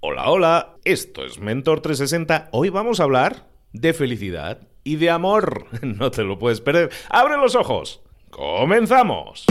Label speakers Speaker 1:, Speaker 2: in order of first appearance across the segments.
Speaker 1: Hola, hola, esto es Mentor 360. Hoy vamos a hablar de felicidad y de amor. No te lo puedes perder. ¡Abre los ojos! ¡Comenzamos!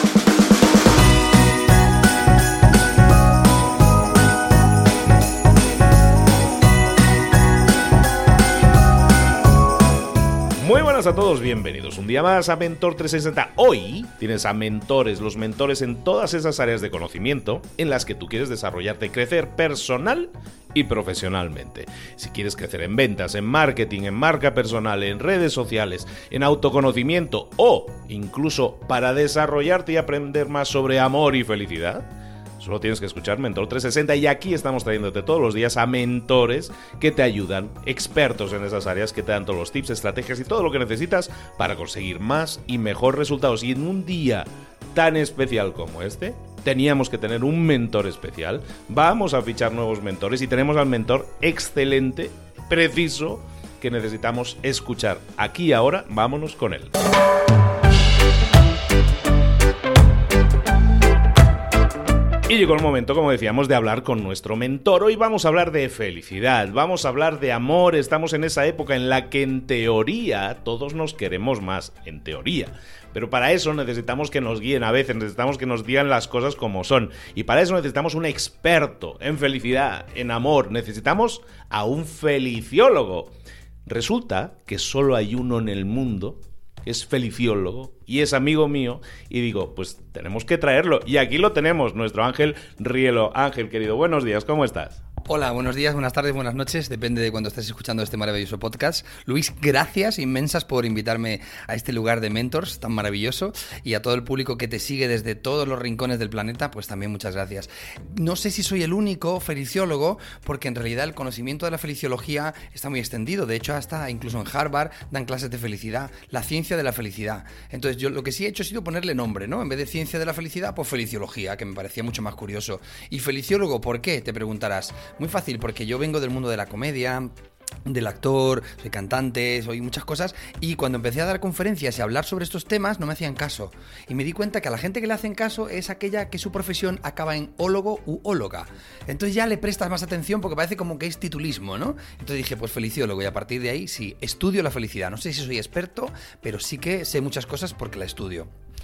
Speaker 1: Muy buenas a todos, bienvenidos un día más a Mentor 360. Hoy tienes a mentores, los mentores en todas esas áreas de conocimiento en las que tú quieres desarrollarte y crecer personal y profesionalmente. Si quieres crecer en ventas, en marketing, en marca personal, en redes sociales, en autoconocimiento o incluso para desarrollarte y aprender más sobre amor y felicidad, solo tienes que escuchar Mentor 360 y aquí estamos trayéndote todos los días a mentores que te ayudan, expertos en esas áreas que te dan todos los tips, estrategias y todo lo que necesitas para conseguir más y mejor resultados. Y en un día tan especial como este, teníamos que tener un mentor especial. Vamos a fichar nuevos mentores y tenemos al mentor excelente, preciso, que necesitamos escuchar. Aquí y ahora, vámonos con él. Y llegó el momento, como decíamos, de hablar con nuestro mentor. Hoy vamos a hablar de felicidad, vamos a hablar de amor. Estamos en esa época en la que en teoría todos nos queremos más, en teoría. Pero para eso necesitamos que nos guíen a veces, necesitamos que nos digan las cosas como son. Y para eso necesitamos un experto en felicidad, en amor. Necesitamos a un feliciólogo. Resulta que solo hay uno en el mundo que es feliciólogo y es amigo mío, y digo, pues tenemos que traerlo, y aquí lo tenemos, nuestro Ángel Rielo. Ángel, querido, buenos días, ¿cómo estás?
Speaker 2: Hola, buenos días, buenas tardes, buenas noches, depende de cuando estés escuchando este maravilloso podcast. Luis, gracias inmensas por invitarme a este lugar de mentors tan maravilloso, y a todo el público que te sigue desde todos los rincones del planeta, pues también muchas gracias. No sé si soy el único feliciólogo, porque en realidad el conocimiento de la feliciología está muy extendido. De hecho, hasta incluso en Harvard dan clases de felicidad, la ciencia de la felicidad. Entonces yo lo que sí he hecho ha sido ponerle nombre, ¿no? En vez de ciencia de la felicidad, pues feliciología, que me parecía mucho más curioso. ¿Y feliciólogo por qué? Te preguntarás. Muy fácil, porque yo vengo del mundo de la comedia, del actor, soy cantante, soy muchas cosas, y cuando empecé a dar conferencias y a hablar sobre estos temas no me hacían caso, y me di cuenta que a la gente que le hacen caso es aquella que su profesión acaba en ólogo u óloga. Entonces ya le prestas más atención porque parece como que es titulismo, ¿no? Entonces dije, pues feliciólogo, y a partir de ahí sí, estudio la felicidad. No sé si soy experto, pero sí que sé muchas cosas porque la estudio.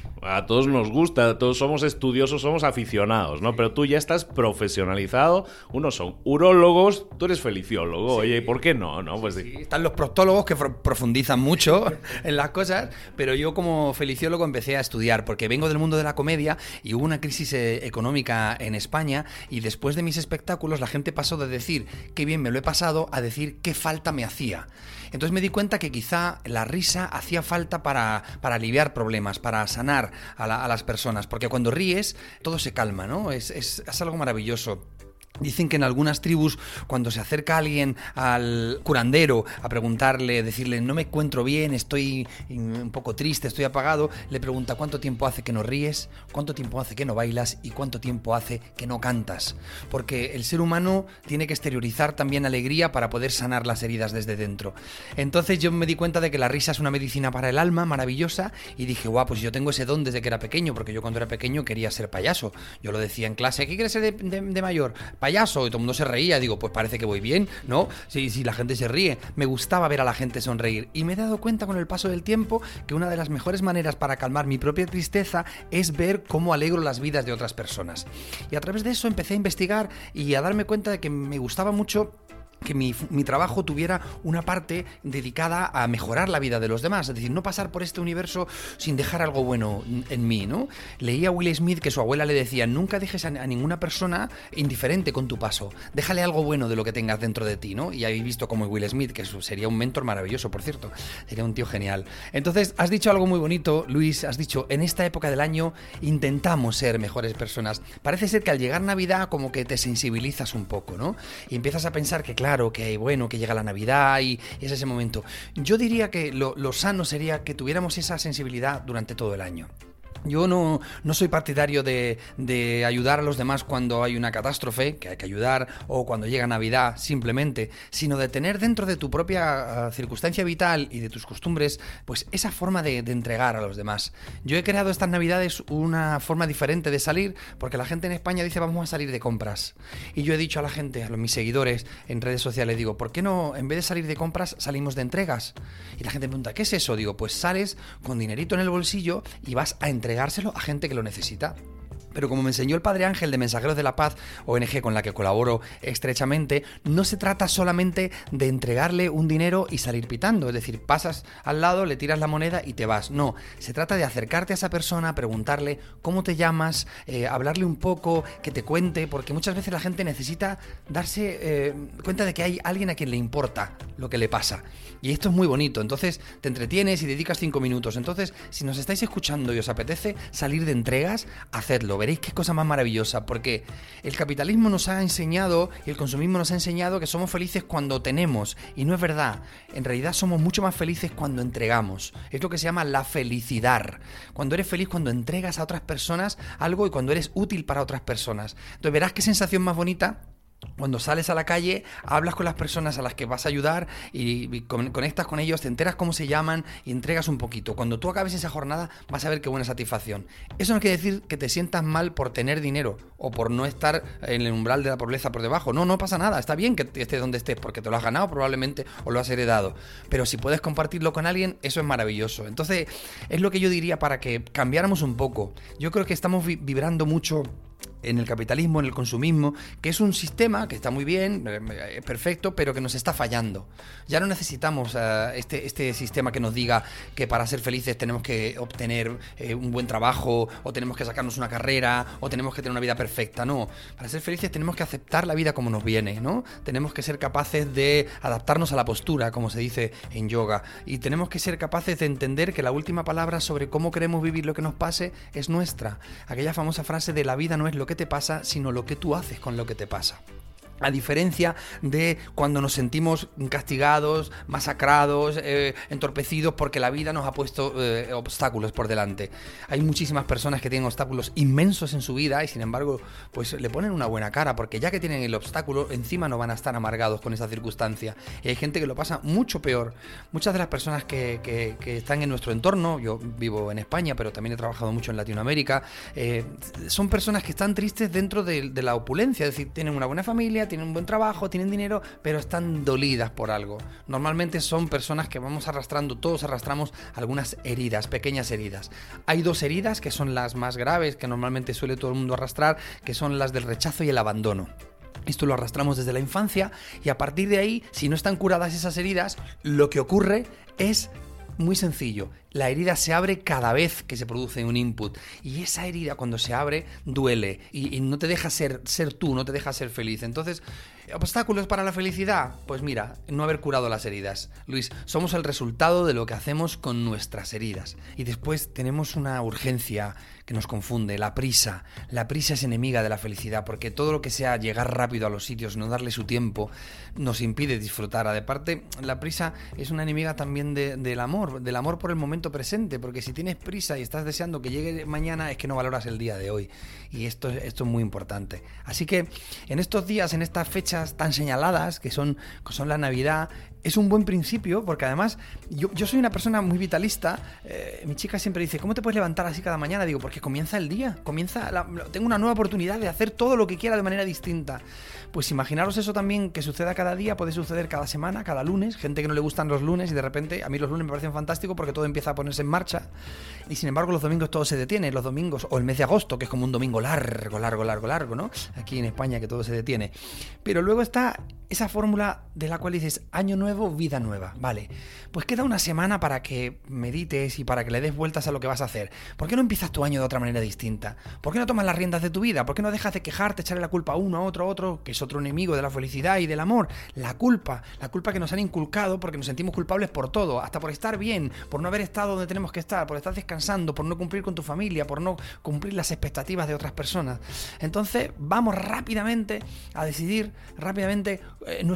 Speaker 1: A todos nos gusta, todos somos estudiosos, somos aficionados, ¿no? Pero tú ya estás profesionalizado, unos son urólogos, tú eres feliciólogo, sí. Oye, ¿y por qué no? ¿No? Pues
Speaker 2: sí, están los proctólogos que profundizan mucho en las cosas, pero yo como feliciólogo empecé a estudiar, porque vengo del mundo de la comedia y hubo una crisis económica en España, y después de mis espectáculos la gente pasó de decir qué bien me lo he pasado a decir qué falta me hacía. Entonces me di cuenta que quizá la risa hacía falta para aliviar problemas, para sanar a las personas, porque cuando ríes todo se calma, ¿no? Es algo maravilloso. Dicen que en algunas tribus, cuando se acerca alguien al curandero a preguntarle, decirle, no me encuentro bien, estoy un poco triste, estoy apagado, le pregunta, ¿cuánto tiempo hace que no ríes? ¿Cuánto tiempo hace que no bailas? ¿Y cuánto tiempo hace que no cantas? Porque el ser humano tiene que exteriorizar también alegría para poder sanar las heridas desde dentro. Entonces yo me di cuenta de que la risa es una medicina para el alma maravillosa, y dije, guau, pues yo tengo ese don desde que era pequeño, porque yo cuando era pequeño quería ser payaso. Yo lo decía en clase, ¿qué quieres ser de mayor? Payaso, y todo el mundo se reía. Digo, pues parece que voy bien, ¿no? Si la gente se ríe. Me gustaba ver a la gente sonreír, y me he dado cuenta con el paso del tiempo que una de las mejores maneras para calmar mi propia tristeza es ver cómo alegro las vidas de otras personas. Y a través de eso empecé a investigar y a darme cuenta de que me gustaba mucho que mi trabajo tuviera una parte dedicada a mejorar la vida de los demás, es decir, no pasar por este universo sin dejar algo bueno en mí, ¿no? Leí a Will Smith que su abuela le decía, nunca dejes a ninguna persona indiferente con tu paso, déjale algo bueno de lo que tengas dentro de ti, ¿no? Y habéis visto como Will Smith, que sería un mentor maravilloso, por cierto, sería un tío genial. Entonces, has dicho algo muy bonito, Luis, has dicho, en esta época del año intentamos ser mejores personas. Parece ser que al llegar Navidad como que te sensibilizas un poco, ¿no? Y empiezas a pensar que, claro, que bueno, que llega la Navidad y es ese momento. Yo diría que lo sano sería que tuviéramos esa sensibilidad durante todo el año. Yo no soy partidario de ayudar a los demás cuando hay una catástrofe, que hay que ayudar, o cuando llega Navidad, simplemente, sino de tener dentro de tu propia circunstancia vital y de tus costumbres, pues esa forma de entregar a los demás. Yo he creado estas Navidades una forma diferente de salir, porque la gente en España dice vamos a salir de compras. Y yo he dicho a la gente, a mis seguidores en redes sociales, digo, ¿por qué no, en vez de salir de compras, salimos de entregas? Y la gente me pregunta, ¿qué es eso? Digo, pues sales con dinerito en el bolsillo y vas a entregárselo a gente que lo necesita. Pero como me enseñó el Padre Ángel de Mensajeros de la Paz, ONG con la que colaboro estrechamente, no se trata solamente de entregarle un dinero y salir pitando. Es decir, pasas al lado, le tiras la moneda y te vas. No, se trata de acercarte a esa persona, preguntarle cómo te llamas, hablarle un poco, que te cuente, porque muchas veces la gente necesita darse cuenta de que hay alguien a quien le importa lo que le pasa. Y esto es muy bonito. Entonces te entretienes y dedicas 5 minutos. Entonces, si nos estáis escuchando y os apetece salir de entregas, hacedlo. Veréis qué cosa más maravillosa, porque el capitalismo nos ha enseñado y el consumismo nos ha enseñado que somos felices cuando tenemos, y no es verdad. En realidad somos mucho más felices cuando entregamos. Es lo que se llama la felicidad. Cuando eres feliz, cuando entregas a otras personas algo y cuando eres útil para otras personas. Entonces verás qué sensación más bonita cuando sales a la calle, hablas con las personas a las que vas a ayudar y conectas con ellos, te enteras cómo se llaman y entregas un poquito. Cuando tú acabes esa jornada vas a ver qué buena satisfacción. Eso no quiere decir que te sientas mal por tener dinero o por no estar en el umbral de la pobreza por debajo. No pasa nada. Está bien que estés donde estés porque te lo has ganado probablemente o lo has heredado. Pero si puedes compartirlo con alguien, eso es maravilloso. Entonces, es lo que yo diría para que cambiáramos un poco. Yo creo que estamos vibrando mucho en el capitalismo, en el consumismo, que es un sistema que está muy bien, perfecto, pero que nos está fallando. Ya no necesitamos este sistema que nos diga que para ser felices tenemos que obtener un buen trabajo, o tenemos que sacarnos una carrera, o tenemos que tener una vida perfecta. No, para ser felices tenemos que aceptar la vida como nos viene, ¿no? Tenemos que ser capaces de adaptarnos a la postura, como se dice en yoga, y tenemos que ser capaces de entender que la última palabra sobre cómo queremos vivir lo que nos pase es nuestra. Aquella famosa frase de la vida no es lo que te pasa, sino lo que tú haces con lo que te pasa. A diferencia de cuando nos sentimos castigados, masacrados, entorpecidos porque la vida nos ha puesto obstáculos por delante. Hay muchísimas personas que tienen obstáculos inmensos en su vida y sin embargo pues le ponen una buena cara porque ya que tienen el obstáculo encima no van a estar amargados con esa circunstancia. Y hay gente que lo pasa mucho peor. Muchas de las personas que están en nuestro entorno, yo vivo en España pero también he trabajado mucho en Latinoamérica, son personas que están tristes dentro de la opulencia, es decir, tienen una buena familia, tienen un buen trabajo, tienen dinero, pero están dolidas por algo. Normalmente son personas que vamos arrastrando, todos arrastramos algunas heridas, pequeñas heridas. Hay 2 heridas que son las más graves, que normalmente suele todo el mundo arrastrar, que son las del rechazo y el abandono. Esto lo arrastramos desde la infancia y a partir de ahí, si no están curadas esas heridas, lo que ocurre es muy sencillo. La herida se abre cada vez que se produce un input y esa herida cuando se abre duele y no te deja ser tú, no te deja ser feliz. Entonces, ¿obstáculos para la felicidad? Pues mira, no haber curado las heridas. Luis, somos el resultado de lo que hacemos con nuestras heridas. Y después tenemos una urgencia que nos confunde, la prisa. La prisa es enemiga de la felicidad porque todo lo que sea llegar rápido a los sitios, no darle su tiempo, nos impide disfrutar. Aparte, la prisa es una enemiga también del amor por el momento presente, porque si tienes prisa y estás deseando que llegue mañana es que no valoras el día de hoy y esto es muy importante. Así que en estos días, en estas fechas tan señaladas que son la Navidad, es un buen principio porque además yo soy una persona muy vitalista. Mi chica siempre dice, ¿cómo te puedes levantar así cada mañana? Digo, porque comienza el día, tengo una nueva oportunidad de hacer todo lo que quiera de manera distinta. Pues imaginaros eso también que suceda cada día, puede suceder cada semana, cada lunes, gente que no le gustan los lunes y de repente a mí los lunes me parecen fantásticos porque todo empieza a ponerse en marcha y sin embargo los domingos todo se detiene, los domingos o el mes de agosto que es como un domingo largo, ¿no? Aquí en España que todo se detiene. Pero luego está esa fórmula de la cual dices año nuevo, vida nueva, vale, pues queda una semana para que medites y para que le des vueltas a lo que vas a hacer. ¿Por qué no empiezas tu año de otra manera distinta? ¿Por qué no tomas las riendas de tu vida? ¿Por qué no dejas de quejarte, echarle la culpa a uno, a otro, que es otro enemigo de la felicidad y del amor? La culpa que nos han inculcado porque nos sentimos culpables por todo, hasta por estar bien, por no haber estado donde tenemos que estar, por estar descansando, por no cumplir con tu familia, por no cumplir las expectativas de otras personas. Entonces vamos rápidamente a decidir, nuestro corazón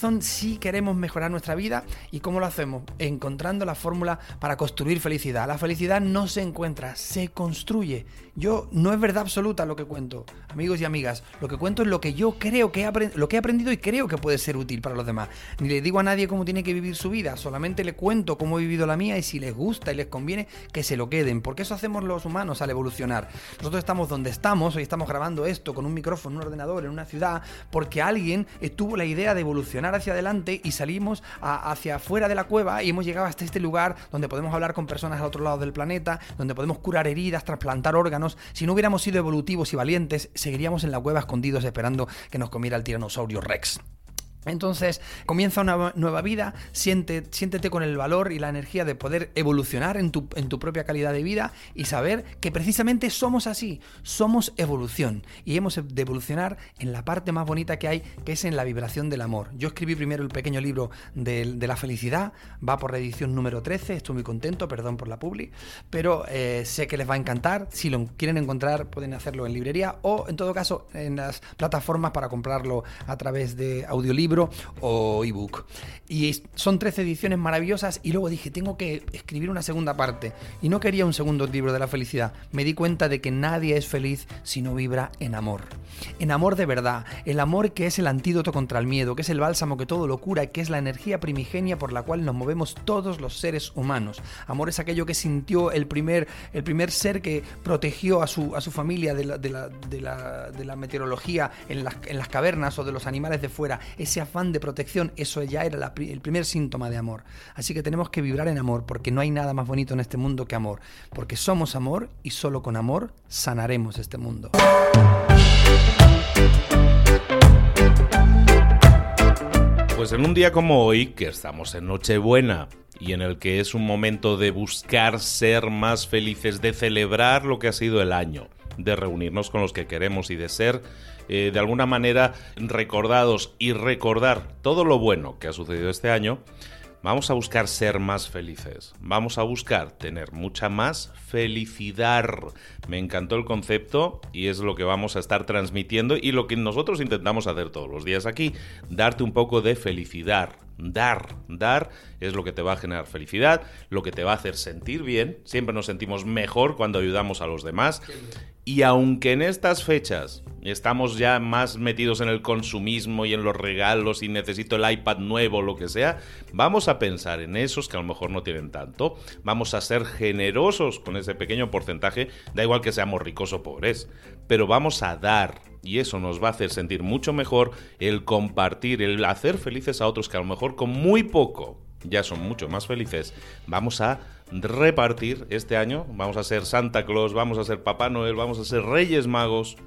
Speaker 2: corazón sí queremos mejorar nuestra vida. ¿Y cómo lo hacemos? Encontrando la fórmula para construir felicidad. La felicidad no se encuentra, se construye. No es verdad absoluta lo que cuento, amigos y amigas. Lo que cuento es lo que yo creo que lo que he aprendido y creo que puede ser útil para los demás. Ni le digo a nadie cómo tiene que vivir su vida, solamente le cuento cómo he vivido la mía y si les gusta y les conviene, que se lo queden. Porque eso hacemos los humanos al evolucionar. Nosotros estamos donde estamos, hoy estamos grabando esto con un micrófono, en un ordenador, en una ciudad, porque alguien tuvo la idea de evolucionar hacia adelante y salimos hacia afuera de la cueva y hemos llegado hasta este lugar donde podemos hablar con personas al otro lado del planeta, donde podemos curar heridas, trasplantar órganos. Si no hubiéramos sido evolutivos y valientes, seguiríamos en la cueva escondidos esperando que nos comiera el tiranosaurio Rex. Entonces, comienza una nueva vida, siéntete con el valor y la energía de poder evolucionar en tu propia calidad de vida y saber que precisamente somos así, somos evolución y hemos de evolucionar en la parte más bonita que hay, que es en la vibración del amor. Yo escribí primero el pequeño libro de la felicidad, va por la edición número 13, estoy muy contento, perdón por la publi, pero sé que les va a encantar. Si lo quieren encontrar pueden hacerlo en librería o en todo caso en las plataformas para comprarlo a través de audiolibro o ebook. Y son 13 ediciones maravillosas y luego dije, tengo que escribir una segunda parte y no quería un segundo libro de la felicidad. Me di cuenta de que nadie es feliz si no vibra en amor de verdad, el amor que es el antídoto contra el miedo, que es el bálsamo que todo lo cura, que es la energía primigenia por la cual nos movemos todos los seres humanos. Amor es aquello que sintió el primer ser que protegió a su familia de la meteorología en las cavernas o de los animales de fuera. Ese afán de protección, eso ya era el primer síntoma de amor. Así que tenemos que vibrar en amor, porque no hay nada más bonito en este mundo que amor, porque somos amor y solo con amor sanaremos este mundo.
Speaker 1: Pues en un día como hoy, que estamos en Nochebuena y en el que es un momento de buscar ser más felices, de celebrar lo que ha sido el año, de reunirnos con los que queremos y de ser de alguna manera recordados y recordar todo lo bueno que ha sucedido este año, vamos a buscar ser más felices, vamos a buscar tener mucha más felicidad. Me encantó el concepto y es lo que vamos a estar transmitiendo y lo que nosotros intentamos hacer todos los días aquí, darte un poco de felicidad. Dar es lo que te va a generar felicidad, lo que te va a hacer sentir bien. Siempre nos sentimos mejor cuando ayudamos a los demás. Y aunque en estas fechas estamos ya más metidos en el consumismo y en los regalos y necesito el iPad nuevo o lo que sea, vamos a pensar en esos que a lo mejor no tienen tanto. Vamos a ser generosos con ese pequeño porcentaje, da igual que seamos ricos o pobres, pero vamos a dar. Y eso nos va a hacer sentir mucho mejor el compartir, el hacer felices a otros que a lo mejor con muy poco ya son mucho más felices. Vamos a repartir este año, vamos a ser Santa Claus, vamos a ser Papá Noel, vamos a ser Reyes Magos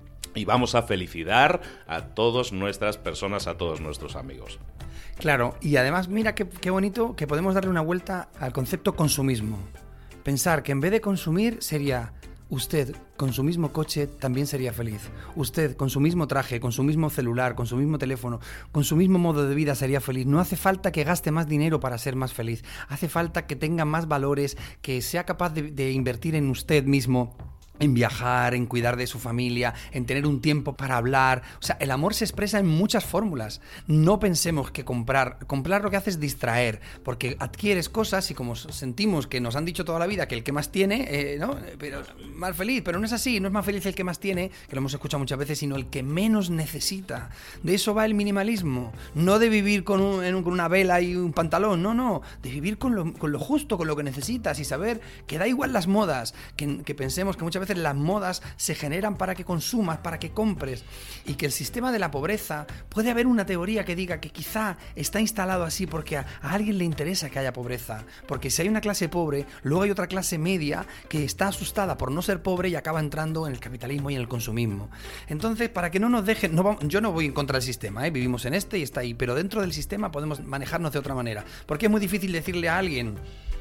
Speaker 1: y vamos a felicitar a todas nuestras personas, a todos nuestros amigos.
Speaker 2: Claro, y además mira qué bonito que podemos darle una vuelta al concepto consumismo. Pensar que en vez de consumir sería... Usted, con su mismo coche, también sería feliz. Usted, con su mismo traje, con su mismo celular, con su mismo teléfono, con su mismo modo de vida, sería feliz. No hace falta que gaste más dinero para ser más feliz. Hace falta que tenga más valores, que sea capaz de invertir en usted mismo, en viajar, en cuidar de su familia, en tener un tiempo para hablar. O sea, el amor se expresa en muchas fórmulas. No pensemos que comprar lo que hace es distraer, porque adquieres cosas y como sentimos que nos han dicho toda la vida que el que más tiene, ¿no? Pero más feliz, pero no es así, no es más feliz el que más tiene, que lo hemos escuchado muchas veces, sino el que menos necesita. De eso va el minimalismo, no de vivir con una vela y un pantalón, no, de vivir con lo justo, con lo que necesitas y saber que da igual las modas, que pensemos que muchas veces las modas se generan para que consumas, para que compres, y que el sistema de la pobreza, puede haber una teoría que diga que quizá está instalado así porque a alguien le interesa que haya pobreza, porque si hay una clase pobre, luego hay otra clase media que está asustada por no ser pobre y acaba entrando en el capitalismo y en el consumismo. Entonces, para que no nos dejen, yo no voy en contra del sistema, vivimos en este y está ahí, pero dentro del sistema podemos manejarnos de otra manera, porque es muy difícil decirle a alguien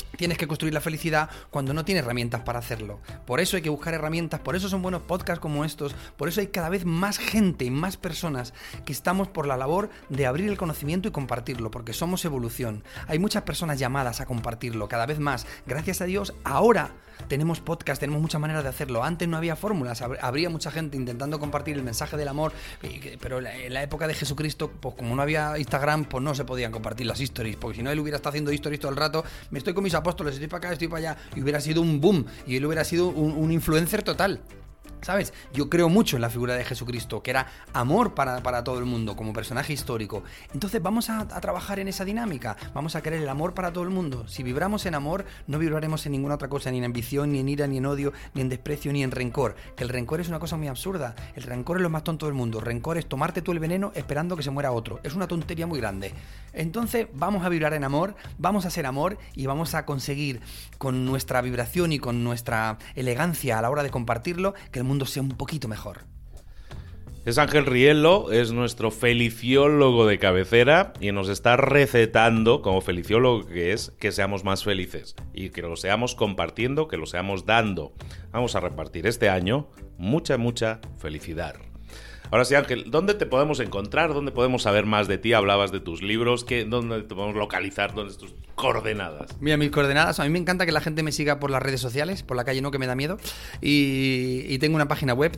Speaker 2: tienes que construir la felicidad cuando no tienes herramientas para hacerlo. Por eso hay que buscar herramientas, por eso son buenos podcasts como estos, por eso hay cada vez más gente y más personas que estamos por la labor de abrir el conocimiento y compartirlo, porque somos evolución. Hay muchas personas llamadas a compartirlo, cada vez más. Gracias a Dios, ahora tenemos podcast, tenemos muchas maneras de hacerlo. Antes no había fórmulas, habría mucha gente intentando compartir el mensaje del amor, pero en la época de Jesucristo, pues como no había Instagram, pues no se podían compartir las stories, porque si no él hubiera estado haciendo stories todo el rato, me estoy con mis apóstoles, estoy para acá, estoy para allá, y hubiera sido un boom, y él hubiera sido un influencer total. ¿Sabes? Yo creo mucho en la figura de Jesucristo, que era amor para todo el mundo, como personaje histórico. Entonces vamos a trabajar en esa dinámica, vamos a querer el amor para todo el mundo. Si vibramos en amor, no vibraremos en ninguna otra cosa, ni en ambición, ni en ira, ni en odio, ni en desprecio, ni en rencor. Que el rencor es una cosa muy absurda. El rencor es lo más tonto del mundo. Rencor es tomarte tú el veneno esperando que se muera otro. Es una tontería muy grande. Entonces vamos a vibrar en amor, vamos a ser amor y vamos a conseguir con nuestra vibración y con nuestra elegancia a la hora de compartirlo, que el mundo sea un poquito mejor.
Speaker 1: Es Ángel Rielo, es nuestro feliciólogo de cabecera y nos está recetando, como feliciólogo que es, que seamos más felices y que lo seamos compartiendo, que lo seamos dando. Vamos a repartir este año mucha felicidad. Ahora sí, Ángel, ¿dónde te podemos encontrar? ¿Dónde podemos saber más de ti? Hablabas de tus libros. ¿Dónde te podemos localizar? ¿Dónde están tus coordenadas?
Speaker 2: Mira, mis coordenadas. A mí me encanta que la gente me siga por las redes sociales, por la calle no, que me da miedo. Y tengo una página web,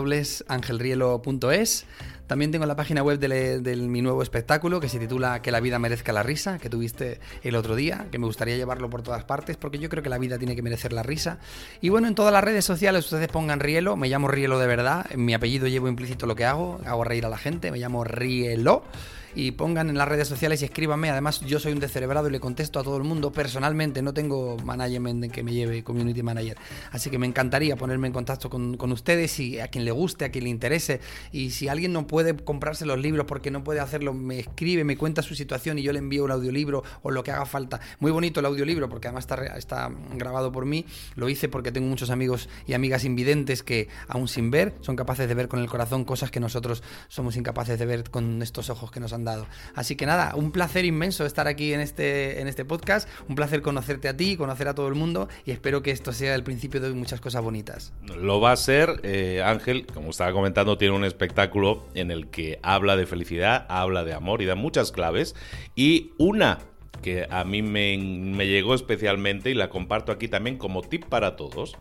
Speaker 2: www.angelrielo.es. También tengo la página web de mi nuevo espectáculo, que se titula Que la vida merezca la risa, que tuviste el otro día, que me gustaría llevarlo por todas partes, porque yo creo que la vida tiene que merecer la risa. Y bueno, en todas las redes sociales ustedes pongan Rielo, me llamo Rielo de verdad, en mi apellido llevo implícito lo que hago reír a la gente, me llamo Rielo. Y pongan en las redes sociales y escríbanme. Además, yo soy un descerebrado y le contesto a todo el mundo personalmente. No tengo management que me lleve, community manager. Así que me encantaría ponerme en contacto con ustedes y a quien le guste, a quien le interese. Y si alguien no puede comprarse los libros porque no puede hacerlo, me escribe, me cuenta su situación y yo le envío un audiolibro o lo que haga falta. Muy bonito el audiolibro porque además está grabado por mí. Lo hice porque tengo muchos amigos y amigas invidentes que, aún sin ver, son capaces de ver con el corazón cosas que nosotros somos incapaces de ver con estos ojos que nos han dado. Así que nada, un placer inmenso estar aquí en este podcast, un placer conocerte a ti, conocer a todo el mundo y espero que esto sea el principio de muchas cosas bonitas.
Speaker 1: Lo va a ser, Ángel, como estaba comentando, tiene un espectáculo en el que habla de felicidad, habla de amor y da muchas claves, y una que a mí me llegó especialmente y la comparto aquí también como tip para todos,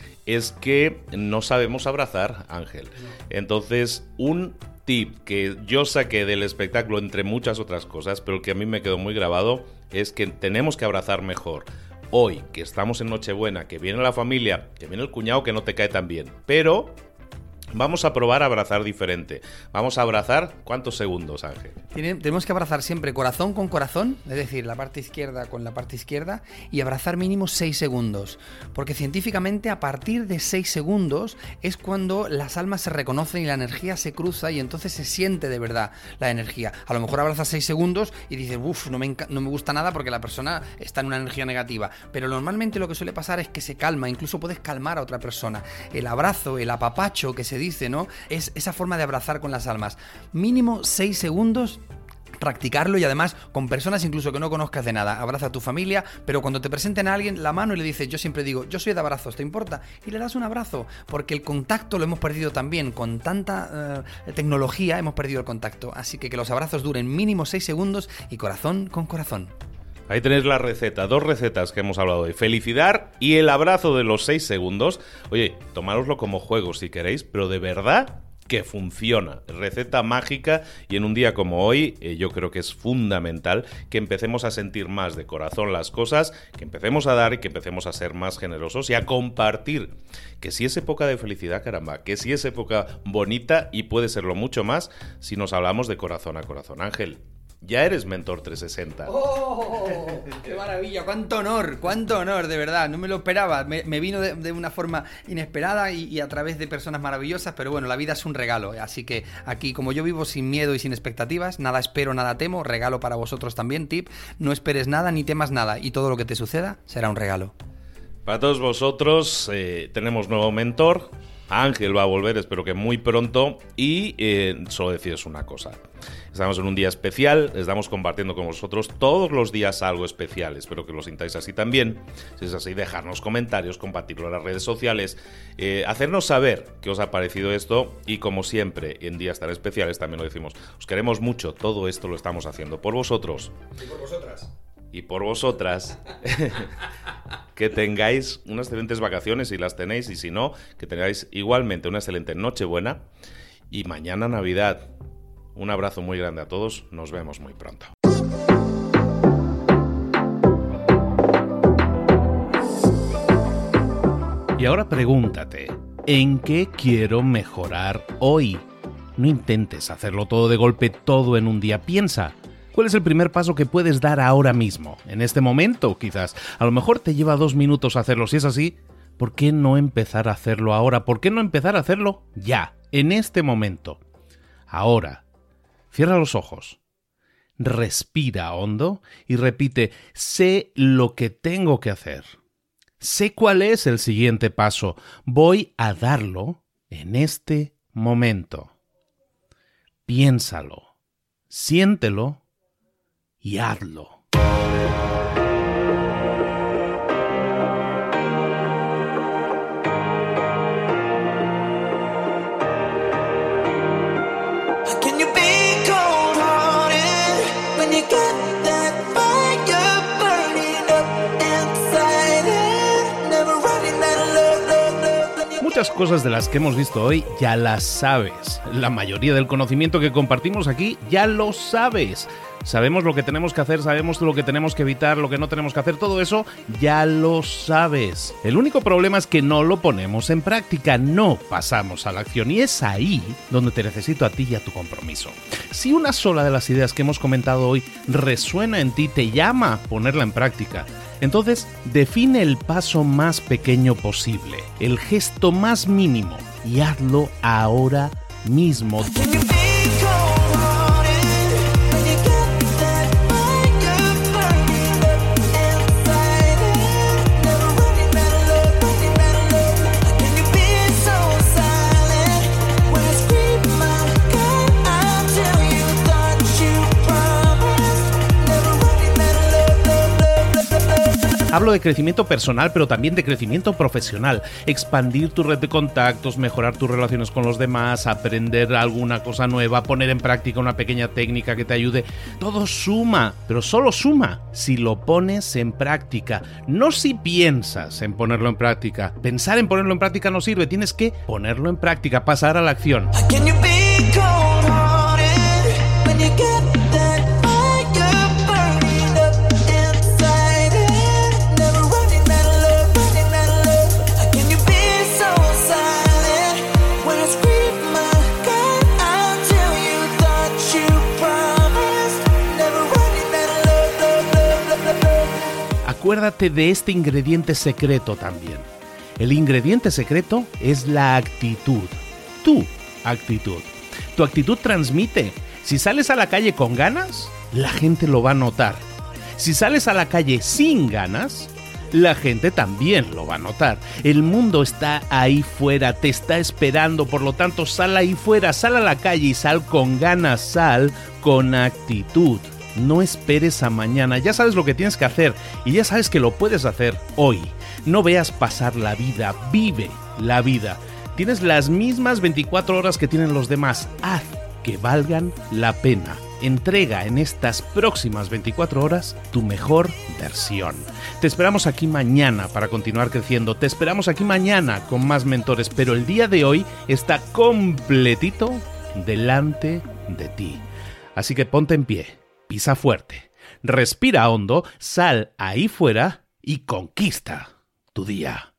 Speaker 1: es que no sabemos abrazar, Ángel. Entonces, un tip que yo saqué del espectáculo, entre muchas otras cosas, pero que a mí me quedó muy grabado, es que tenemos que abrazar mejor. Hoy, que estamos en Nochebuena, que viene la familia, que viene el cuñado que no te cae tan bien, pero vamos a probar a abrazar diferente. Vamos a abrazar, ¿cuántos segundos, Ángel?
Speaker 2: Tenemos que abrazar siempre corazón con corazón, es decir, la parte izquierda con la parte izquierda, y abrazar mínimo 6 segundos. Porque científicamente a partir de 6 segundos es cuando las almas se reconocen y la energía se cruza y entonces se siente de verdad la energía. A lo mejor abrazas 6 segundos y dices, uff, no me gusta nada porque la persona está en una energía negativa. Pero normalmente lo que suele pasar es que se calma, incluso puedes calmar a otra persona. El abrazo, el apapacho que se dice, ¿no? Es esa forma de abrazar con las almas. Mínimo 6 segundos, practicarlo, y además con personas incluso que no conozcas de nada. Abraza a tu familia, pero cuando te presenten a alguien la mano y le dices, yo siempre digo, yo soy de abrazos, ¿te importa? Y le das un abrazo, porque el contacto lo hemos perdido también. Con tanta tecnología hemos perdido el contacto. Así que los abrazos duren mínimo 6 segundos y corazón con corazón.
Speaker 1: Ahí tenéis la receta, 2 recetas que hemos hablado hoy. Felicidad y el abrazo de los 6 segundos. Oye, tomároslo como juego si queréis, pero de verdad que funciona. Receta mágica, y en un día como hoy yo creo que es fundamental que empecemos a sentir más de corazón las cosas, que empecemos a dar y que empecemos a ser más generosos y a compartir. Que si es época de felicidad, caramba, que si es época bonita, y puede serlo mucho más si nos hablamos de corazón a corazón. Ángel, ya eres Mentor 360.
Speaker 2: ¡Oh! ¡Qué maravilla! ¡Cuánto honor, de verdad! No me lo esperaba. Me vino de una forma inesperada y a través de personas maravillosas, pero bueno, la vida es un regalo. Así que aquí, como yo vivo sin miedo y sin expectativas, nada espero, nada temo, regalo para vosotros también, tip. No esperes nada ni temas nada, y todo lo que te suceda será un regalo.
Speaker 1: Para todos vosotros tenemos nuevo mentor, Ángel va a volver, espero que muy pronto. Y solo deciros una cosa. Estamos en un día especial, estamos compartiendo con vosotros todos los días algo especial. Espero que lo sintáis así también. Si es así, dejarnos comentarios, compartirlo en las redes sociales, hacernos saber qué os ha parecido esto. Y como siempre, en días tan especiales también lo decimos, os queremos mucho. Todo esto lo estamos haciendo por vosotros.
Speaker 2: Y por vosotras.
Speaker 1: Y por vosotras. Que tengáis unas excelentes vacaciones si las tenéis, y si no, que tengáis igualmente una excelente Nochebuena y mañana Navidad. Un abrazo muy grande a todos, nos vemos muy pronto. Y ahora pregúntate, ¿en qué quiero mejorar hoy? No intentes hacerlo todo de golpe, todo en un día. Piensa, ¿cuál es el primer paso que puedes dar ahora mismo? En este momento, quizás. A lo mejor te lleva 2 minutos hacerlo. Si es así, ¿por qué no empezar a hacerlo ahora? ¿Por qué no empezar a hacerlo ya, en este momento? Ahora. Cierra los ojos, respira hondo y repite, sé lo que tengo que hacer. Sé cuál es el siguiente paso. Voy a darlo en este momento. Piénsalo, siéntelo y hazlo. Muchas cosas de las que hemos visto hoy ya las sabes. La mayoría del conocimiento que compartimos aquí ya lo sabes. Sabemos lo que tenemos que hacer, sabemos lo que tenemos que evitar, lo que no tenemos que hacer, todo eso ya lo sabes. El único problema es que no lo ponemos en práctica, no pasamos a la acción, y es ahí donde te necesito a ti y a tu compromiso. Si una sola de las ideas que hemos comentado hoy resuena en ti, te llama a ponerla en práctica, entonces define el paso más pequeño posible, el gesto más mínimo, y hazlo ahora mismo. Hablo de crecimiento personal, pero también de crecimiento profesional. Expandir tu red de contactos, mejorar tus relaciones con los demás, aprender alguna cosa nueva, poner en práctica una pequeña técnica que te ayude. Todo suma, pero solo suma si lo pones en práctica. No si piensas en ponerlo en práctica. Pensar en ponerlo en práctica no sirve. Tienes que ponerlo en práctica, pasar a la acción. Acuérdate de este ingrediente secreto también. El ingrediente secreto es la actitud. Tu actitud. Tu actitud transmite. Si sales a la calle con ganas, la gente lo va a notar. Si sales a la calle sin ganas, la gente también lo va a notar. El mundo está ahí fuera, te está esperando, por lo tanto sal ahí fuera, sal a la calle y sal con ganas, sal con actitud. No esperes a mañana, ya sabes lo que tienes que hacer y ya sabes que lo puedes hacer hoy. No veas pasar la vida, vive la vida. Tienes las mismas 24 horas que tienen los demás, haz que valgan la pena. Entrega en estas próximas 24 horas tu mejor versión. Te esperamos aquí mañana para continuar creciendo, te esperamos aquí mañana con más mentores, pero el día de hoy está completito delante de ti. Así que ponte en pie. Pisa fuerte, respira hondo, sal ahí fuera y conquista tu día.